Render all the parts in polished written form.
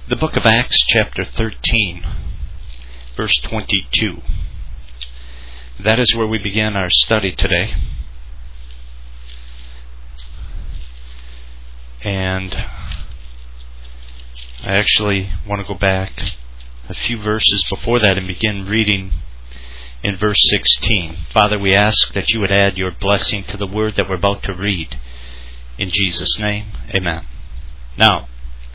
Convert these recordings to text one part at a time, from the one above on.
The book of Acts, chapter 13, verse 22. That is where we begin our study today. And I actually want to go back a few verses before that and begin reading in verse 16. Father, we ask that you would add your blessing to the word that we're about to read. In Jesus' name, amen. Now,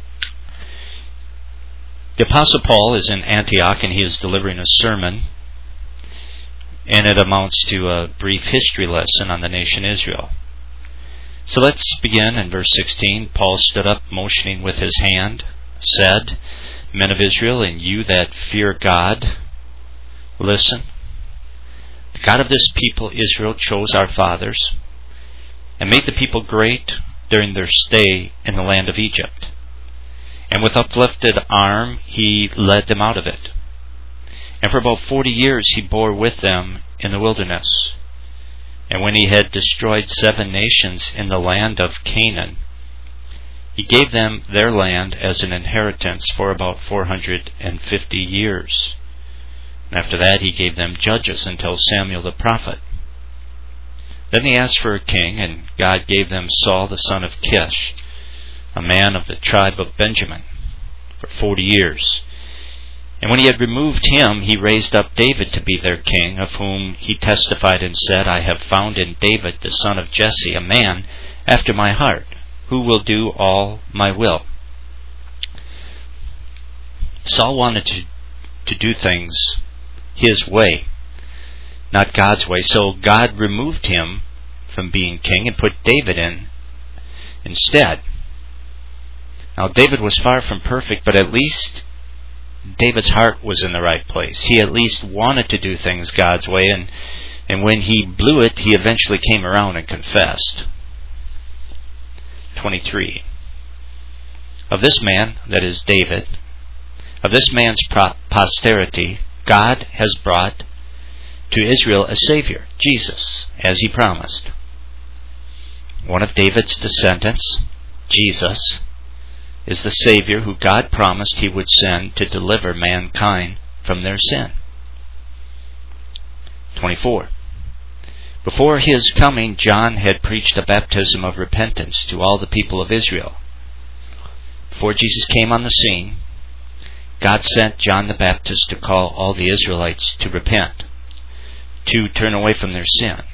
the Apostle Paul is in Antioch and he is delivering a sermon, and it amounts to a brief history lesson on the nation Israel. So let's begin in verse 16. Paul stood up, motioning with his hand, said, Men of Israel, and you that fear God, listen. The God of this people Israel chose our fathers, and made the people great during their stay in the land of Egypt. And with uplifted arm he led them out of it. And for about 40 years he bore with them in the wilderness. And when he had destroyed 7 nations in the land of Canaan, he gave them their land as an inheritance for about 450 years. And after that he gave them judges until Samuel the prophet. Then they asked for a king, and God gave them Saul the son of Kish, a man of the tribe of Benjamin, for 40 years. And when he had removed him, he raised up David to be their king, of whom he testified and said, I have found in David the son of Jesse, a man after my heart, who will do all my will. Saul wanted to do things his way, not God's way. So God removed him from being king and put David in instead. Now David was far from perfect, but at least David's heart was in the right place. He at least wanted to do things God's way, and when he blew it, he eventually came around and confessed. 23. Of this man, that is David, of this man's posterity, God has brought to Israel a Savior, Jesus, as he promised. One of David's descendants, Jesus, is the Savior who God promised he would send to deliver mankind from their sin. 24. Before his coming, John had preached a baptism of repentance to all the people of Israel. Before Jesus came on the scene, God sent John the Baptist to call all the Israelites to repent, to turn away from their sin.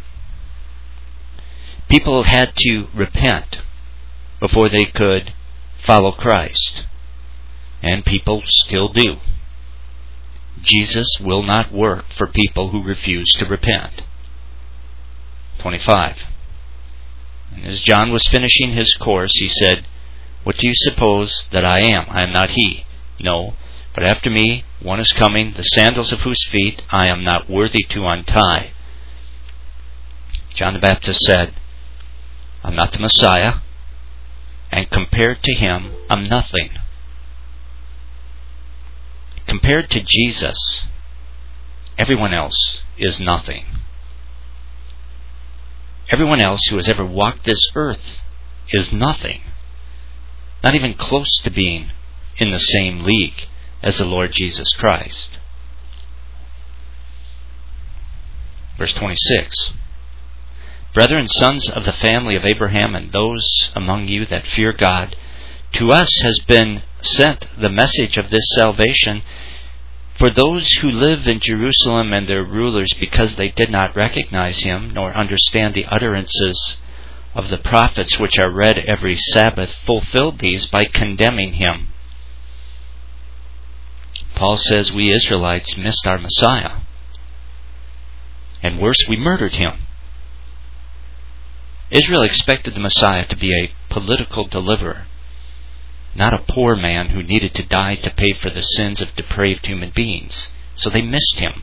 People had to repent before they could follow Christ, and people still do. Jesus will not work for people who refuse to repent. 25. And as John was finishing his course, he said, What do you suppose that I am? I am not he. No, but after me one is coming, the sandals of whose feet I am not worthy to untie. John the Baptist said, I'm not the Messiah, and compared to him, I'm nothing. Compared to Jesus, everyone else is nothing. Everyone else who has ever walked this earth is nothing. Not even close to being in the same league as the Lord Jesus Christ. Verse 26. Brethren, sons of the family of Abraham, and those among you that fear God, to us has been sent the message of this salvation for those who live in Jerusalem and their rulers, because they did not recognize him, nor understand the utterances of the prophets which are read every Sabbath, fulfilled these by condemning him. Paul says we Israelites missed our Messiah. And worse, we murdered him. Israel expected the Messiah to be a political deliverer, not a poor man who needed to die to pay for the sins of depraved human beings. So they missed him.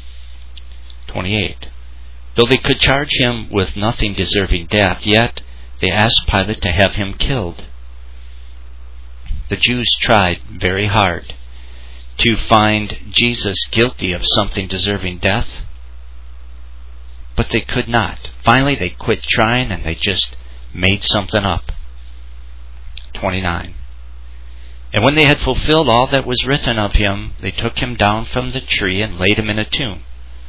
28. Though they could charge him with nothing deserving death, yet they asked Pilate to have him killed. The Jews tried very hard to find Jesus guilty of something deserving death, but they could not. Finally, they quit trying and they just made something up. 29. And when they had fulfilled all that was written of him, they took him down from the tree and laid him in a tomb.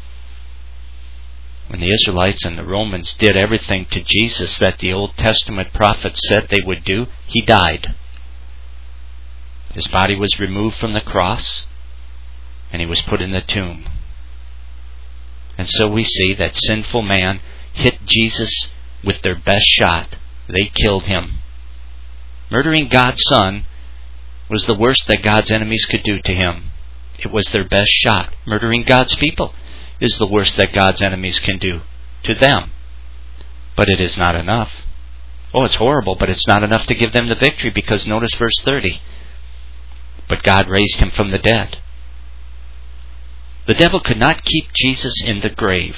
When the Israelites and the Romans did everything to Jesus that the Old Testament prophets said they would do, he died. His body was removed from the cross, and he was put in the tomb. And so we see that sinful man hit Jesus with their best shot. They killed him. Murdering God's Son was the worst that God's enemies could do to him. It was their best shot. Murdering God's people is the worst that God's enemies can do to them. But it is not enough. Oh, it's horrible, but it's not enough to give them the victory, because notice verse 30. But God raised him from the dead. The devil could not keep Jesus in the grave.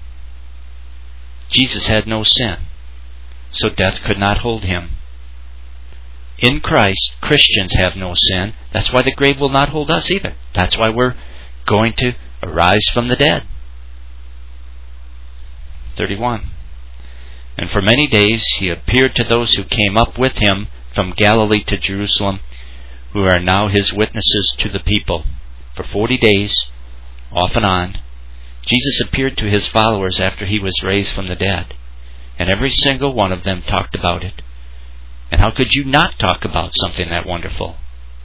Jesus had no sin, so death could not hold him. In Christ, Christians have no sin. That's why the grave will not hold us either. That's why we're going to arise from the dead. 31. And for many days he appeared to those who came up with him from Galilee to Jerusalem, who are now his witnesses to the people. For 40 days, off and on, Jesus appeared to his followers after he was raised from the dead. And every single one of them talked about it. And how could you not talk about something that wonderful?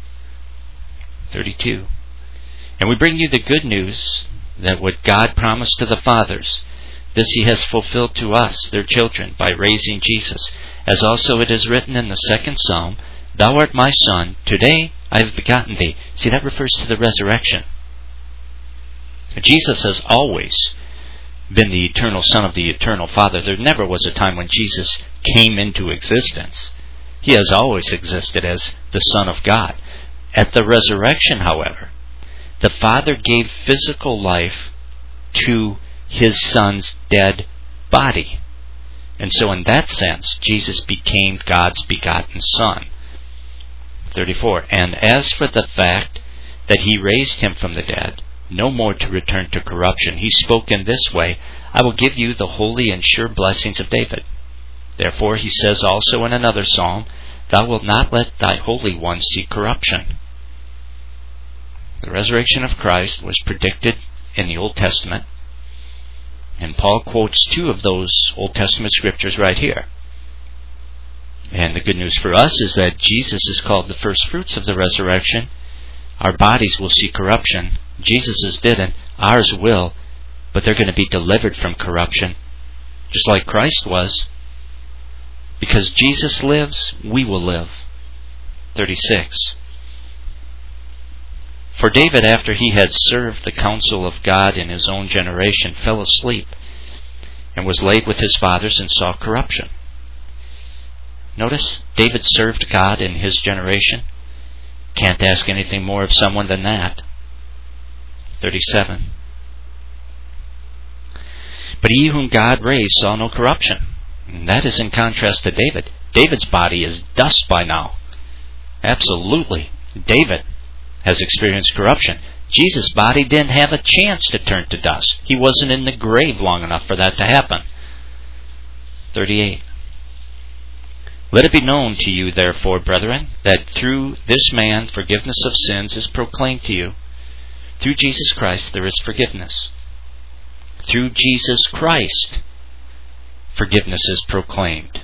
32. And we bring you the good news that what God promised to the fathers, this he has fulfilled to us, their children, by raising Jesus. As also it is written in the second psalm, Thou art my son, today I have begotten thee. See, that refers to the resurrection. Jesus has always been the eternal Son of the eternal Father. There never was a time when Jesus came into existence. He has always existed as the Son of God. At the resurrection, however, the Father gave physical life to his Son's dead body. And so in that sense, Jesus became God's begotten Son. 34. And as for the fact that he raised him from the dead, no more to return to corruption, he spoke in this way, I will give you the holy and sure blessings of David. Therefore he says also in another psalm, Thou wilt not let thy Holy One see corruption. The resurrection of Christ was predicted in the Old Testament, and Paul quotes two of those Old Testament scriptures right here. And the good news for us is that Jesus is called the first fruits of the resurrection. Our bodies will see corruption. Jesus's didn't. Ours will. But they're going to be delivered from corruption, just like Christ was. Because Jesus lives, we will live. 36. For David, after he had served the counsel of God in his own generation, fell asleep and was laid with his fathers and saw corruption. Notice, David served God in his generation. Can't ask anything more of someone than that. 37. But he whom God raised saw no corruption. And that is in contrast to David. David's body is dust by now. Absolutely. David has experienced corruption. Jesus' body didn't have a chance to turn to dust. He wasn't in the grave long enough for that to happen. 38. Let it be known to you, therefore, brethren, that through this man forgiveness of sins is proclaimed to you. Through Jesus Christ there is forgiveness. Through Jesus Christ, forgiveness is proclaimed.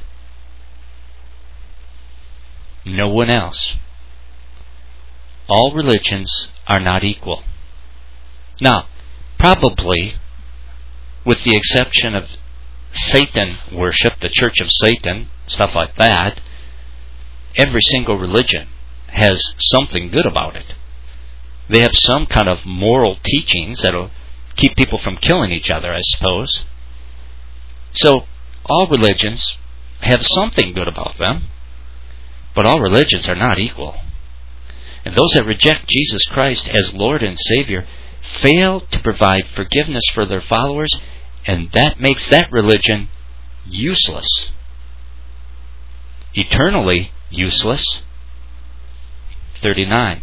No one else. All religions are not equal. Now, probably, with the exception of Satan worship, the Church of Satan, stuff like that, every single religion has something good about it. They have some kind of moral teachings that'll keep people from killing each other, I suppose. So, all religions have something good about them, but all religions are not equal. And those that reject Jesus Christ as Lord and Savior fail to provide forgiveness for their followers, and that makes that religion useless. Eternally useless. 39.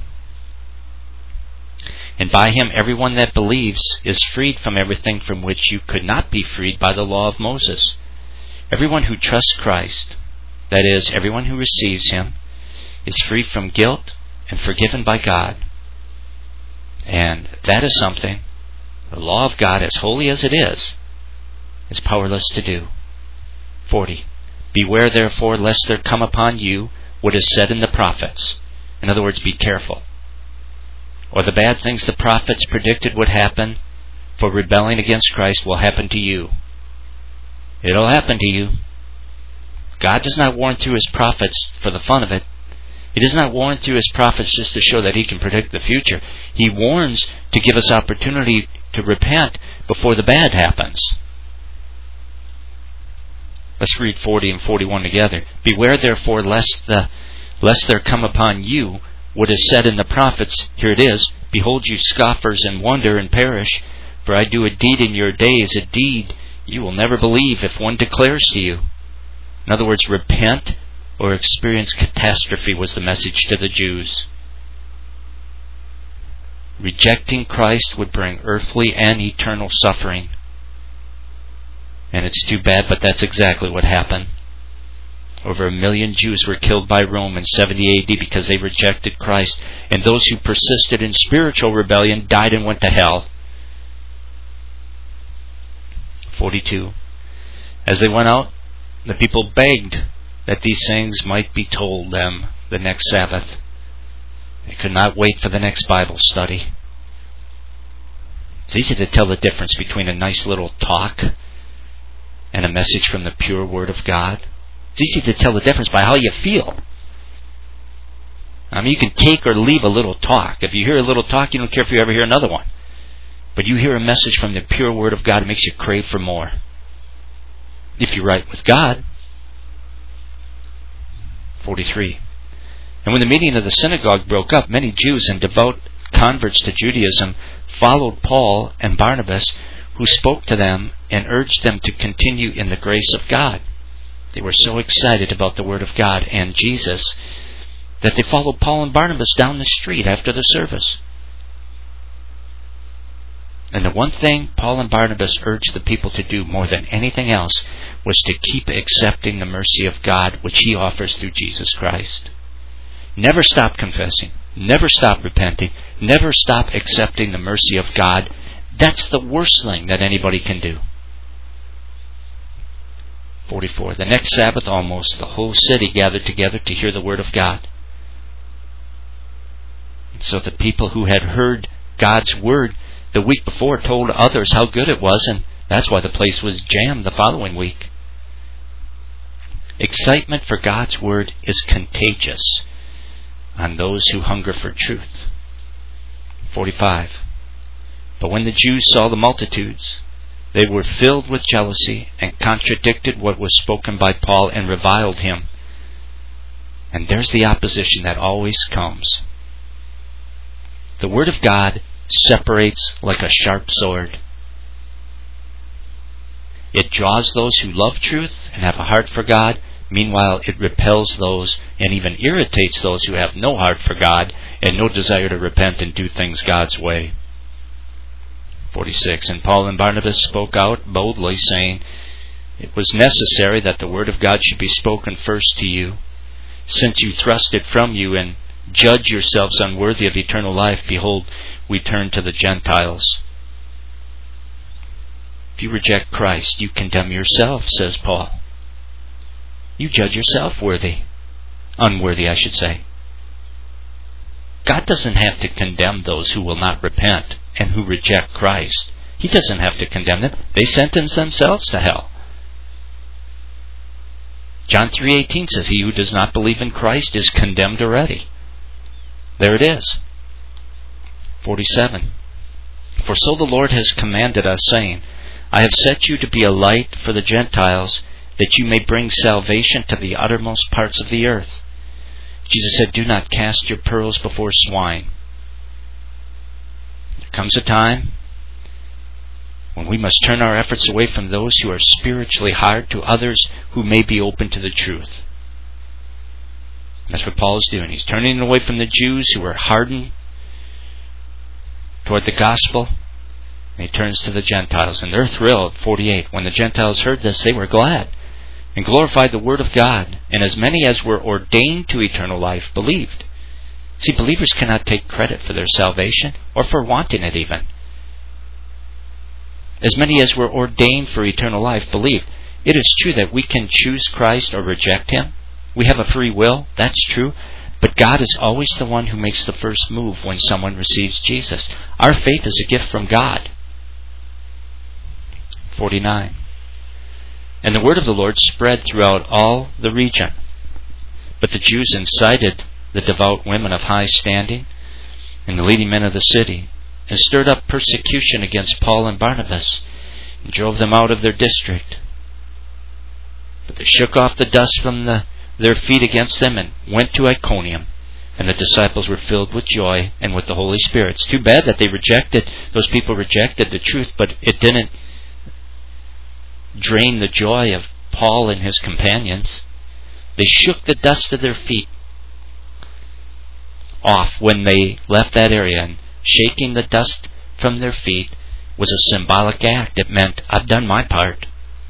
And by him everyone that believes is freed from everything from which you could not be freed by the law of Moses. Everyone who trusts Christ, that is, everyone who receives him, is free from guilt and forgiven by God. And that is something the law of God, as holy as it is powerless to do. 40. Beware therefore lest there come upon you what is said in the prophets. In other words, be careful. Or the bad things the prophets predicted would happen for rebelling against Christ will happen to you. It'll happen to you. God does not warn through His prophets for the fun of it. He does not warn through His prophets just to show that He can predict the future. He warns to give us opportunity to repent before the bad happens. Let's read 40 and 41 together. Beware therefore lest there come upon you what is said in the prophets. Here it is. Behold, you scoffers, and wonder and perish. For I do a deed in your days, a deed you will never believe if one declares to you. In other words, repent or experience catastrophe was the message to the Jews. Rejecting Christ would bring earthly and eternal suffering. And it's too bad, but that's exactly what happened. Over 1 million Jews were killed by Rome in 70 AD because they rejected Christ. And those who persisted in spiritual rebellion died and went to hell. 42. As they went out, the people begged that these things might be told them the next Sabbath. They could not wait for the next Bible study. It's easy to tell the difference between a nice little talk and a message from the pure Word of God. It's easy to tell the difference by how you feel. I mean, you can take or leave a little talk. If you hear a little talk, you don't care if you ever hear another one. But you hear a message from the pure Word of God, it makes you crave for more. If you're right with God. 43. And when the meeting of the synagogue broke up, many Jews and devout converts to Judaism followed Paul and Barnabas, who spoke to them and urged them to continue in the grace of God. They were so excited about the Word of God and Jesus that they followed Paul and Barnabas down the street after the service. And the one thing Paul and Barnabas urged the people to do more than anything else was to keep accepting the mercy of God which He offers through Jesus Christ. Never stop confessing. Never stop repenting. Never stop accepting the mercy of God. That's the worst thing that anybody can do. 44. The next Sabbath almost, the whole city gathered together to hear the Word of God. And so the people who had heard God's Word the week before told others how good it was, and that's why the place was jammed the following week. Excitement for God's Word is contagious on those who hunger for truth. 45. But when the Jews saw the multitudes, they were filled with jealousy and contradicted what was spoken by Paul and reviled him. And there's the opposition that always comes. The Word of God separates like a sharp sword. It draws those who love truth and have a heart for God. Meanwhile, it repels those and even irritates those who have no heart for God and no desire to repent and do things God's way. 46. And Paul and Barnabas spoke out boldly, saying, It was necessary that the Word of God should be spoken first to you. Since you thrust it from you and judge yourselves unworthy of eternal life, behold, we turn to the Gentiles. If you reject Christ, you condemn yourself, says Paul. You judge yourself unworthy, I should say. God doesn't have to condemn those who will not repent and who reject Christ. He doesn't have to condemn them. They sentence themselves to hell. John 3:18 says, He who does not believe in Christ is condemned already. There it is. 47. For so the Lord has commanded us, saying, I have set you to be a light for the Gentiles, that you may bring salvation to the uttermost parts of the earth. Jesus said, Do not cast your pearls before swine. There comes a time when we must turn our efforts away from those who are spiritually hard to others who may be open to the truth. That's what Paul is doing. He's turning away from the Jews who are hardened toward the gospel, and he turns to the Gentiles. And they're thrilled. 48. When the Gentiles heard this, they were glad and glorified the Word of God. And as many as were ordained to eternal life believed. See, believers cannot take credit for their salvation or for wanting it even. As many as were ordained for eternal life believed. It is true that we can choose Christ or reject Him. We have a free will, that's true. But God is always the one who makes the first move when someone receives Jesus. Our faith is a gift from God. 49. And the word of the Lord spread throughout all the region. But the Jews incited the devout women of high standing and the leading men of the city, and stirred up persecution against Paul and Barnabas, and drove them out of their district. But they shook off the dust from their feet against them and went to Iconium. And the disciples were filled with joy and with the Holy Spirit. It's too bad that those people rejected the truth, but it didn't drain the joy of Paul and his companions. They shook the dust of their feet off when they left that area, and shaking the dust from their feet was a symbolic act. It meant, I've done my part.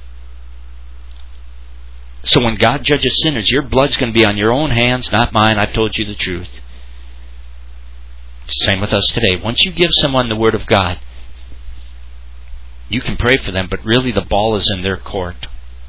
So when God judges sinners, your blood's going to be on your own hands, not mine. I've told you the truth. It's the same with us today. Once you give someone the Word of God, you can pray for them, but really the ball is in their court.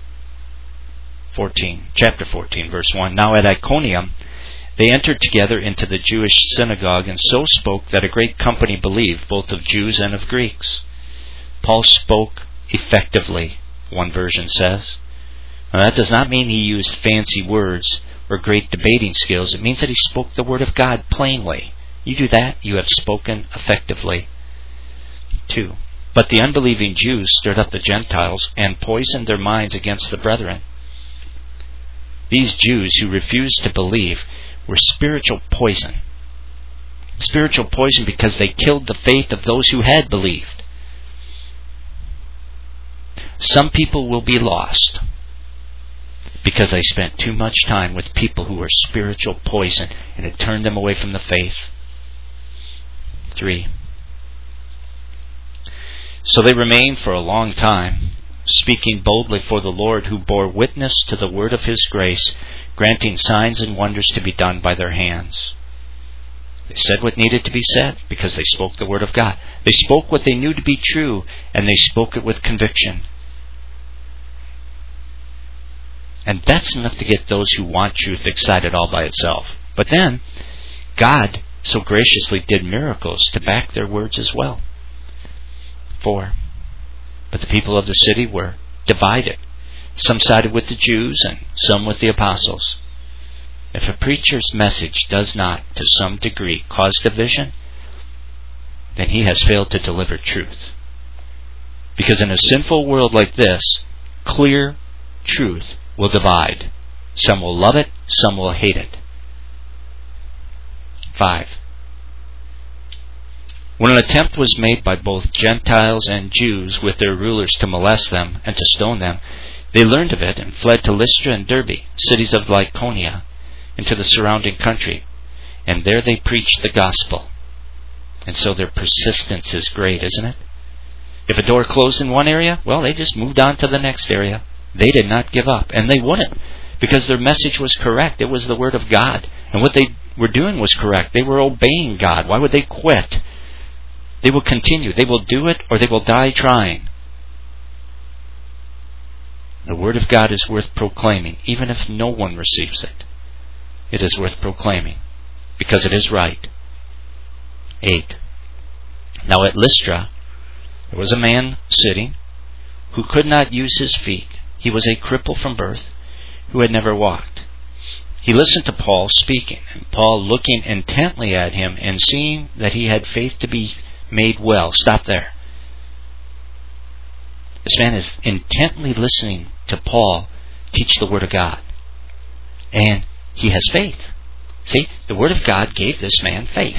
Chapter 14, verse 1. Now at Iconium, they entered together into the Jewish synagogue, and so spoke that a great company believed, both of Jews and of Greeks. Paul spoke effectively, one version says. Now that does not mean he used fancy words or great debating skills. It means that he spoke the Word of God plainly. You do that, you have spoken effectively. 2. But the unbelieving Jews stirred up the Gentiles and poisoned their minds against the brethren. These Jews who refused to believe were spiritual poison. Spiritual poison because they killed the faith of those who had believed. Some people will be lost because they spent too much time with people who were spiritual poison, and it turned them away from the faith. 3. So they remained for a long time, speaking boldly for the Lord, who bore witness to the word of His grace, granting signs and wonders to be done by their hands. They said what needed to be said because they spoke the Word of God. They spoke what they knew to be true, and they spoke it with conviction. And that's enough to get those who want truth excited all by itself. But then, God so graciously did miracles to back their words as well. 4. But the people of the city were divided. Some sided with the Jews and some with the apostles. If a preacher's message does not, to some degree, cause division, then he has failed to deliver truth. Because in a sinful world like this, clear truth will divide. Some will love it, some will hate it. 5. When an attempt was made by both Gentiles and Jews with their rulers to molest them and to stone them, they learned of it and fled to Lystra and Derbe, cities of Lycaonia, and to the surrounding country. And there they preached the gospel. And so their persistence is great, isn't it? If a door closed in one area, well, they just moved on to the next area. They did not give up, and they wouldn't, because their message was correct. It was the Word of God. And what they were doing was correct. They were obeying God. Why would they quit? They will continue. They will do it, or they will die trying. The Word of God is worth proclaiming, even if no one receives it. It is worth proclaiming, because it is right. 8. Now at Lystra, there was a man sitting who could not use his feet. He was a cripple from birth, who had never walked. He listened to Paul speaking, and Paul, looking intently at him and seeing that he had faith to be made well. Stop there. This man is intently listening to Paul teach the Word of God. And he has faith. See, the Word of God gave this man faith.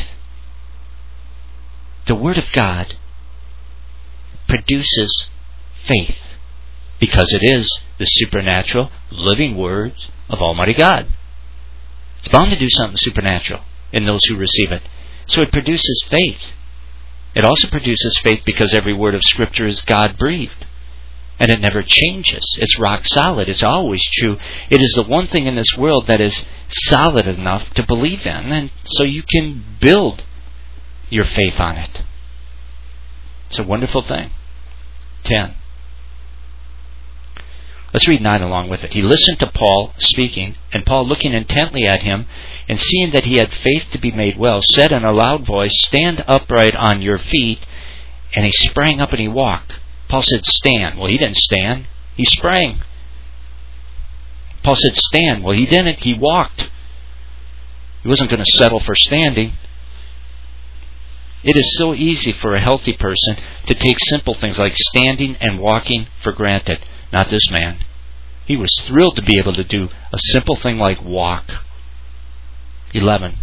The Word of God produces faith because it is the supernatural, living words of Almighty God. It's bound to do something supernatural in those who receive it. So it produces faith. It also produces faith because every word of Scripture is God-breathed. And it never changes. It's rock solid. It's always true. It is the one thing in this world that is solid enough to believe in. And so you can build your faith on it. It's a wonderful thing. 10. Let's read 9 along with it. He listened to Paul speaking, and Paul, looking intently at him, and seeing that he had faith to be made well, said in a loud voice, "Stand upright on your feet." And he sprang up and he walked. Paul said, "Stand." Well, he didn't stand. He sprang. Paul said, "Stand." Well, he didn't. He walked. He wasn't going to settle for standing. It is so easy for a healthy person to take simple things like standing and walking for granted. Not this man. He was thrilled to be able to do a simple thing like walk. 11.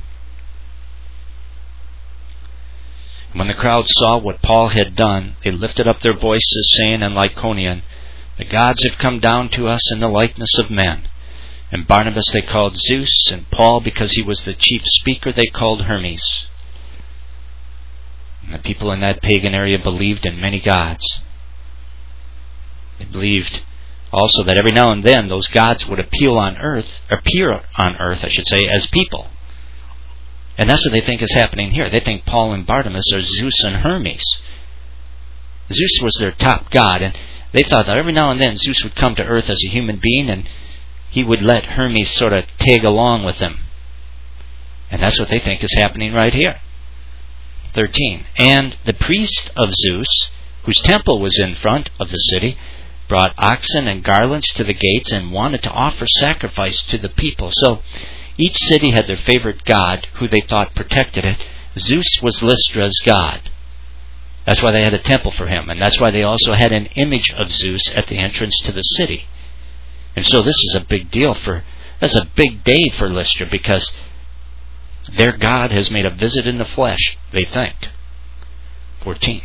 When the crowd saw what Paul had done, they lifted up their voices, saying in Lycaonian, "The gods have come down to us in the likeness of men." And Barnabas they called Zeus, and Paul, because he was the chief speaker, they called Hermes. And the people in that pagan area believed in many gods. They believed also that every now and then those gods would appear on earth, as people. And that's what they think is happening here. They think Paul and Barnabas are Zeus and Hermes. Zeus was their top god, and they thought that every now and then Zeus would come to earth as a human being, and he would let Hermes sort of tag along with him. And that's what they think is happening right here. 13. And the priest of Zeus, whose temple was in front of the city, brought oxen and garlands to the gates and wanted to offer sacrifice to the people. So each city had their favorite god who they thought protected it. Zeus was Lystra's god. That's why they had a temple for him. And that's why they also had an image of Zeus at the entrance to the city. And so this is a big deal that's a big day for Lystra, because their god has made a visit in the flesh, they think. 14.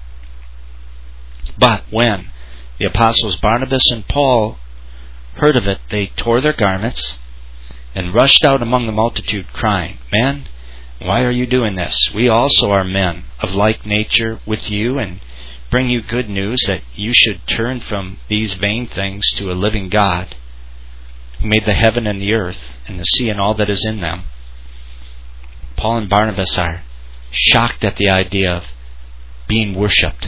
But when the apostles Barnabas and Paul heard of it, they tore their garments and rushed out among the multitude, crying, "Men, why are you doing this? We also are men of like nature with you, and bring you good news that you should turn from these vain things to a living God, who made the heaven and the earth and the sea and all that is in them." Paul and Barnabas are shocked at the idea of being worshipped.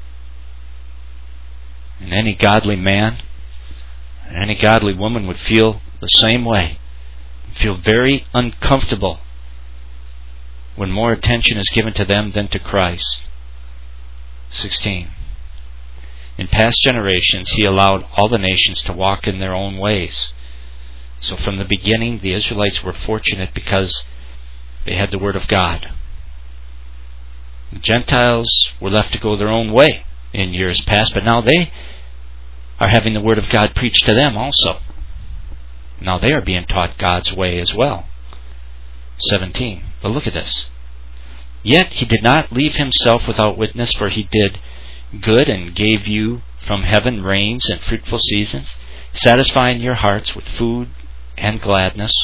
And any godly man and any godly woman would feel the same way. Feel very uncomfortable when more attention is given to them than to Christ. 16. In past generations, he allowed all the nations to walk in their own ways. So from the beginning, the Israelites were fortunate because they had the Word of God. The Gentiles were left to go their own way in years past, but now they are having the Word of God preached to them also. Now they are being taught God's way as well. 17. But look at this. Yet he did not leave himself without witness, for he did good and gave you from heaven rains and fruitful seasons, satisfying your hearts with food and gladness.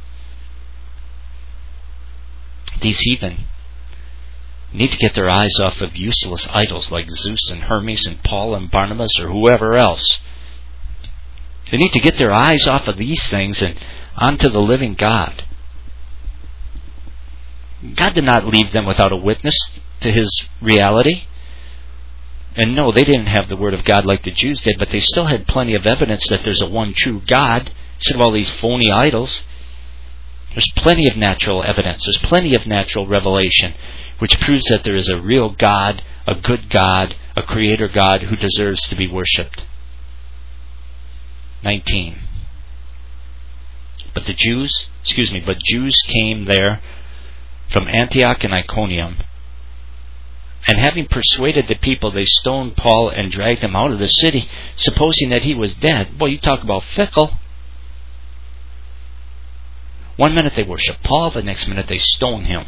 These heathen need to get their eyes off of useless idols like Zeus and Hermes and Paul and Barnabas or whoever else. They need to get their eyes off of these things and onto the living God. God did not leave them without a witness to His reality. And no, they didn't have the Word of God like the Jews did, but they still had plenty of evidence that there's a one true God instead of all these phony idols. There's plenty of natural evidence. There's plenty of natural revelation which proves that there is a real God, a good God, a creator God who deserves to be worshipped. 19. But Jews came there from Antioch and Iconium, and having persuaded the people, they stoned Paul and dragged him out of the city, supposing that he was dead. Boy, you talk about fickle. One minute they worship Paul, the next minute they stone him.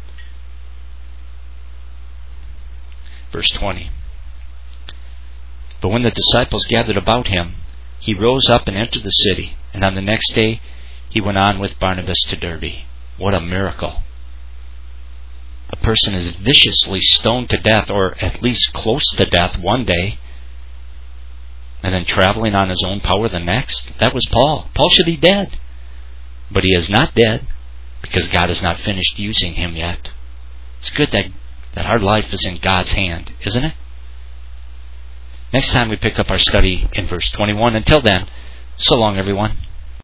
Verse 20. But when the disciples gathered about him, he rose up and entered the city, and on the next day he went on with Barnabas to Derbe. What a miracle. A person is viciously stoned to death, or at least close to death one day, and then traveling on his own power the next. That was Paul. Paul should be dead. But he is not dead because God has not finished using him yet. It's good that our life is in God's hand, isn't it? Next time we pick up our study in verse 21. Until then, so long everyone.